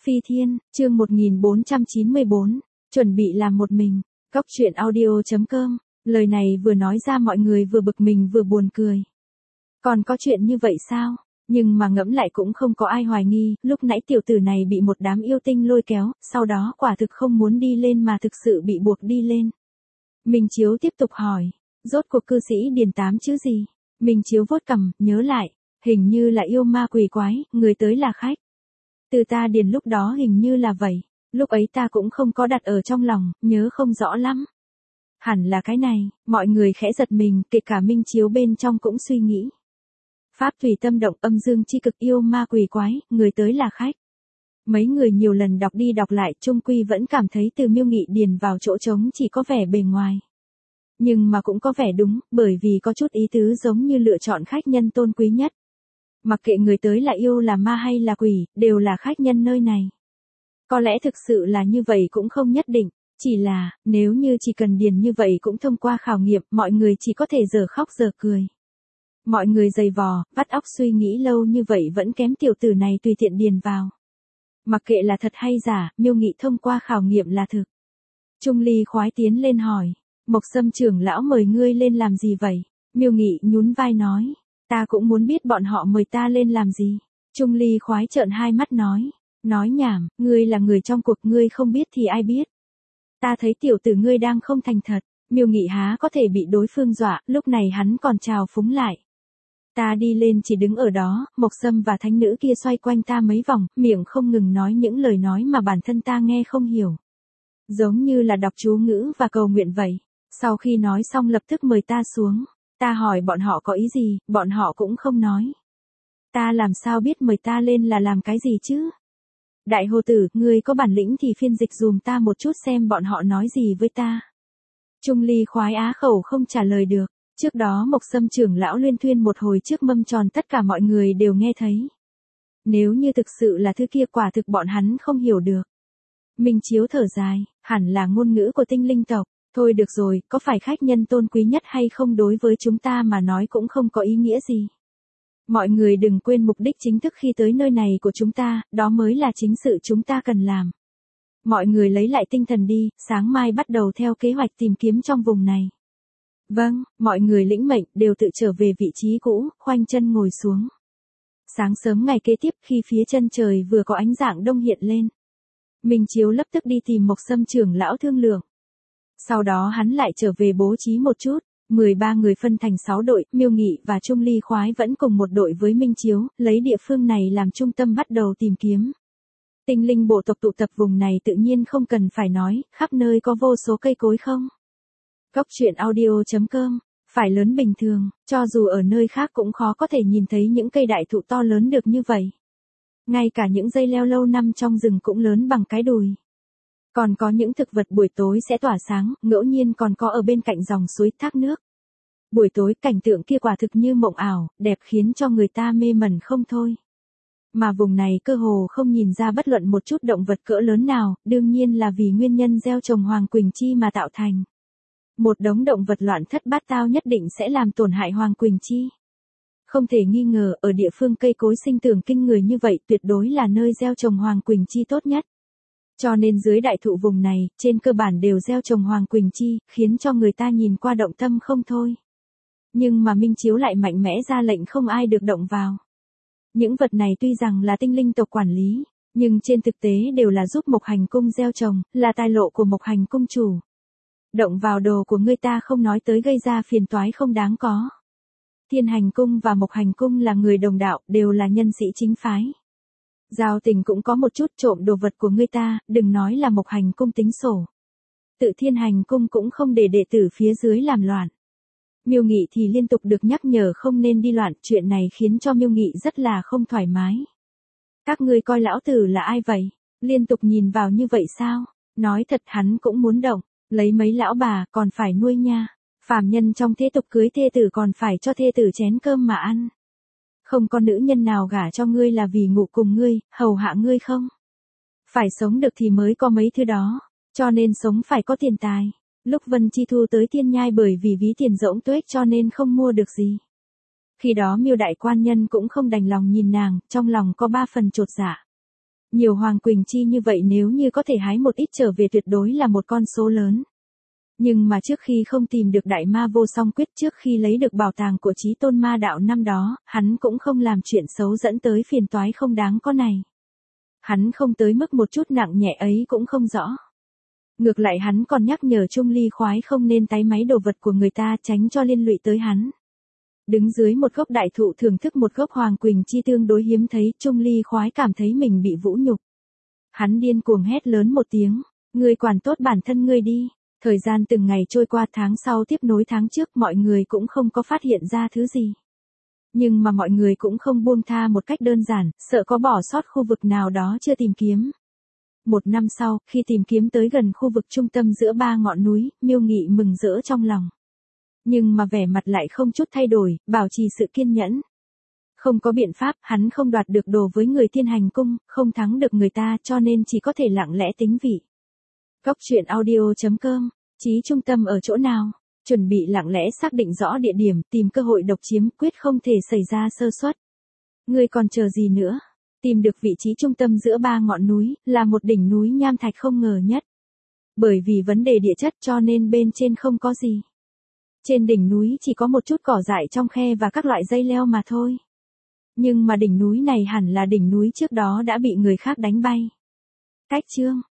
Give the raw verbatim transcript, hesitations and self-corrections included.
Phi Thiên, chương một nghìn bốn trăm chín mươi bốn, chuẩn bị làm một mình. Cóc truyện audio chấm com, lời này vừa nói ra mọi người vừa bực mình vừa buồn cười. Còn có chuyện như vậy sao? Nhưng mà ngẫm lại cũng không có ai hoài nghi, lúc nãy tiểu tử này bị một đám yêu tinh lôi kéo, sau đó quả thực không muốn đi lên mà thực sự bị buộc đi lên. Minh Chiếu tiếp tục hỏi, rốt cuộc cư sĩ Điền Tám chứ gì? Minh Chiếu vuốt cằm, nhớ lại, hình như là yêu ma quỷ quái, người tới là khách. Từ ta Điền lúc đó hình như là vậy, lúc ấy ta cũng không có đặt ở trong lòng, nhớ không rõ lắm. Hẳn là cái này, mọi người khẽ giật mình, kể cả Minh Chiếu bên trong cũng suy nghĩ. Pháp thủy tâm động, âm dương chi cực, yêu ma quỷ quái, người tới là khách. Mấy người nhiều lần đọc đi đọc lại, chung quy vẫn cảm thấy từ Miêu Nghị điền vào chỗ trống chỉ có vẻ bề ngoài. Nhưng mà cũng có vẻ đúng, bởi vì có chút ý tứ giống như lựa chọn khách nhân tôn quý nhất. Mặc kệ người tới là yêu là ma hay là quỷ, đều là khách nhân nơi này. Có lẽ thực sự là như vậy cũng không nhất định, chỉ là, nếu như chỉ cần điền như vậy cũng thông qua khảo nghiệm, mọi người chỉ có thể giờ khóc giờ cười. Mọi người dày vò, vắt óc suy nghĩ lâu như vậy vẫn kém tiểu tử này tùy tiện điền vào. Mặc kệ là thật hay giả, Miêu Nghị thông qua khảo nghiệm là thực. Trung Ly khoái tiến lên hỏi, Mộc Sâm trưởng lão mời ngươi lên làm gì vậy? Miêu Nghị nhún vai nói, ta cũng muốn biết bọn họ mời ta lên làm gì. Trung Ly khoái trợn hai mắt nói, nói nhảm, ngươi là người trong cuộc, ngươi không biết thì ai biết. Ta thấy tiểu tử ngươi đang không thành thật. Miêu Nghị há có thể bị đối phương dọa, lúc này hắn còn chào phúng lại. Ta đi lên chỉ đứng ở đó, Mộc Sâm và thánh nữ kia xoay quanh ta mấy vòng, miệng không ngừng nói những lời nói mà bản thân ta nghe không hiểu. Giống như là đọc chú ngữ và cầu nguyện vậy. Sau khi nói xong lập tức mời ta xuống. Ta hỏi bọn họ có ý gì, bọn họ cũng không nói. Ta làm sao biết mời ta lên là làm cái gì chứ? Đại hồ tử, ngươi có bản lĩnh thì phiên dịch dùm ta một chút xem bọn họ nói gì với ta. Trung Ly khoái á khẩu không trả lời được. Trước đó Mộc Sâm trưởng lão luyên thuyên một hồi trước mâm tròn tất cả mọi người đều nghe thấy. Nếu như thực sự là thứ kia quả thực bọn hắn không hiểu được. Minh Chiếu thở dài, hẳn là ngôn ngữ của tinh linh tộc. Thôi được rồi, có phải khách nhân tôn quý nhất hay không đối với chúng ta mà nói cũng không có ý nghĩa gì. Mọi người đừng quên mục đích chính thức khi tới nơi này của chúng ta, đó mới là chính sự chúng ta cần làm. Mọi người lấy lại tinh thần đi, sáng mai bắt đầu theo kế hoạch tìm kiếm trong vùng này. Vâng, mọi người lĩnh mệnh đều tự trở về vị trí cũ, khoanh chân ngồi xuống. Sáng sớm ngày kế tiếp khi phía chân trời vừa có ánh dạng đông hiện lên. Minh Chiếu lập tức đi tìm Mộc Sâm trưởng lão thương lượng. Sau đó hắn lại trở về bố trí một chút, mười ba người phân thành sáu đội, Miêu Nghị và Trung Ly khoái vẫn cùng một đội với Minh Chiếu, lấy địa phương này làm trung tâm bắt đầu tìm kiếm. Tinh linh bộ tộc tụ tập vùng này tự nhiên không cần phải nói, khắp nơi có vô số cây cối không. Cóc truyện audio chấm com, phải lớn bình thường, cho dù ở nơi khác cũng khó có thể nhìn thấy những cây đại thụ to lớn được như vậy. Ngay cả những dây leo lâu năm trong rừng cũng lớn bằng cái đùi. Còn có những thực vật buổi tối sẽ tỏa sáng, ngẫu nhiên còn có ở bên cạnh dòng suối thác nước. Buổi tối cảnh tượng kia quả thực như mộng ảo, đẹp khiến cho người ta mê mẩn không thôi. Mà vùng này cơ hồ không nhìn ra bất luận một chút động vật cỡ lớn nào, đương nhiên là vì nguyên nhân gieo trồng Hoàng Quỳnh Chi mà tạo thành. Một đống động vật loạn thất bát tao nhất định sẽ làm tổn hại Hoàng Quỳnh Chi. Không thể nghi ngờ, ở địa phương cây cối sinh trưởng kinh người như vậy tuyệt đối là nơi gieo trồng Hoàng Quỳnh Chi tốt nhất. Cho nên dưới đại thụ vùng này, trên cơ bản đều gieo trồng Hoàng Quỳnh Chi, khiến cho người ta nhìn qua động tâm không thôi. Nhưng mà Minh Chiếu lại mạnh mẽ ra lệnh không ai được động vào. Những vật này tuy rằng là tinh linh tộc quản lý, nhưng trên thực tế đều là giúp Mộc Hành Cung gieo trồng, là tài lộ của Mộc Hành Cung chủ. Động vào đồ của người ta không nói tới gây ra phiền toái không đáng có. Thiên Hành Cung và Mộc Hành Cung là người đồng đạo, đều là nhân sĩ chính phái. Giao tình cũng có một chút, trộm đồ vật của người ta, đừng nói là Mộc Hành Cung tính sổ. Tự Thiên Hành Cung cũng không để đệ tử phía dưới làm loạn. Miêu Nghị thì liên tục được nhắc nhở không nên đi loạn, chuyện này khiến cho Miêu Nghị rất là không thoải mái. Các ngươi coi lão tử là ai vậy? Liên tục nhìn vào như vậy sao? Nói thật hắn cũng muốn động, lấy mấy lão bà còn phải nuôi nha. Phàm nhân trong thế tục cưới thê tử còn phải cho thê tử chén cơm mà ăn. Không có nữ nhân nào gả cho ngươi là vì ngủ cùng ngươi, hầu hạ ngươi không? Phải sống được thì mới có mấy thứ đó, cho nên sống phải có tiền tài. Lúc Vân Chi Thu tới Thiên Nhai bởi vì ví tiền rỗng tuếch cho nên không mua được gì. Khi đó Miêu đại quan nhân cũng không đành lòng nhìn nàng, trong lòng có ba phần chột dạ. Nhiều hoàng quỳnh chi như vậy nếu như có thể hái một ít trở về tuyệt đối là một con số lớn. Nhưng mà trước khi không tìm được đại ma vô song quyết, trước khi lấy được bảo tàng của Chí Tôn Ma Đạo năm đó, hắn cũng không làm chuyện xấu dẫn tới phiền toái không đáng có này. Hắn không tới mức một chút nặng nhẹ ấy cũng không rõ. Ngược lại hắn còn nhắc nhở Trung Ly khoái không nên tái máy đồ vật của người ta, tránh cho liên lụy tới hắn. Đứng dưới một gốc đại thụ thưởng thức một gốc hoàng quỳnh chi tương đối hiếm thấy, Trung Ly khoái cảm thấy mình bị vũ nhục. Hắn điên cuồng hét lớn một tiếng, ngươi quản tốt bản thân ngươi đi. Thời gian từng ngày trôi qua, tháng sau tiếp nối tháng trước, mọi người cũng không có phát hiện ra thứ gì. Nhưng mà mọi người cũng không buông tha một cách đơn giản, sợ có bỏ sót khu vực nào đó chưa tìm kiếm. Một năm sau, khi tìm kiếm tới gần khu vực trung tâm giữa ba ngọn núi, Miêu Nghị mừng rỡ trong lòng. Nhưng mà vẻ mặt lại không chút thay đổi, bảo trì sự kiên nhẫn. Không có biện pháp, hắn không đoạt được đồ với người Thiên Hành Cung, không thắng được người ta, cho nên chỉ có thể lặng lẽ tính vị. Góc truyện audio chấm com, chí trung tâm ở chỗ nào? Chuẩn bị lặng lẽ xác định rõ địa điểm, tìm cơ hội độc chiếm, quyết không thể xảy ra sơ suất. Ngươi còn chờ gì nữa? Tìm được vị trí trung tâm giữa ba ngọn núi, là một đỉnh núi nham thạch không ngờ nhất. Bởi vì vấn đề địa chất cho nên bên trên không có gì. Trên đỉnh núi chỉ có một chút cỏ dại trong khe và các loại dây leo mà thôi. Nhưng mà đỉnh núi này hẳn là đỉnh núi trước đó đã bị người khác đánh bay. Cách chương